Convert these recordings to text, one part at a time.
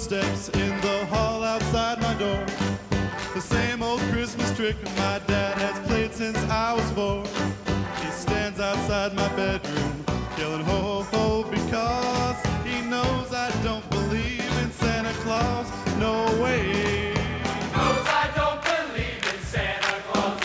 footsteps in the hall outside my door. The same old Christmas trick my dad has played since I was 4. He stands outside my bedroom yelling ho ho ho because he knows I don't believe in Santa Claus. No way. He knows I don't believe in Santa Claus.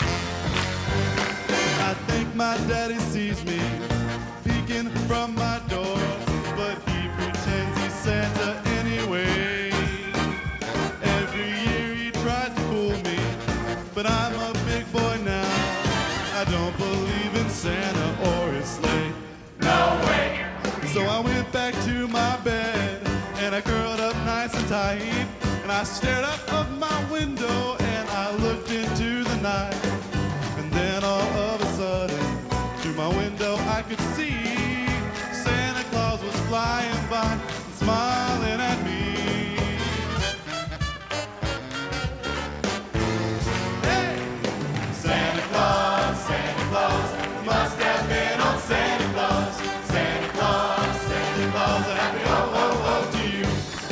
I think my daddy sees me peeking from my door, but he pretends he's Santa anyway. Every year he tries to fool me, but I'm a big boy now. I don't believe in Santa or his sleigh. No way. So I went back to my bed and I curled up nice and tight, and I stared up of my window and I looked into the night. And then all of a sudden, through my window I could see Santa Claus was flying by and smiling at me. Hey! Santa Claus, Santa Claus, must have been on Santa Claus. Santa Claus, Santa Claus, a happy ho ho ho to you.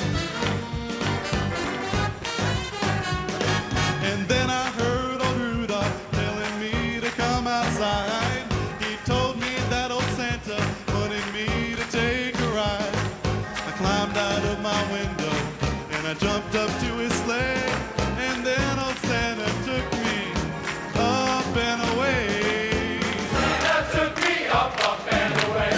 And then I heard old Rudolph telling me to come outside. He told me that old Santa wanted me to take a ride. I climbed out of my window and I jumped up to his sleigh, and then old Santa took me up and away. Santa took me up and away.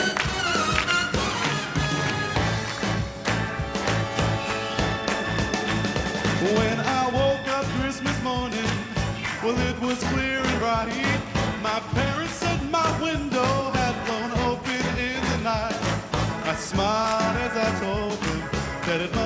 When I woke up Christmas morning, well, it was clear and bright. My parents said my window had blown open in the night. I smiled as I told them that it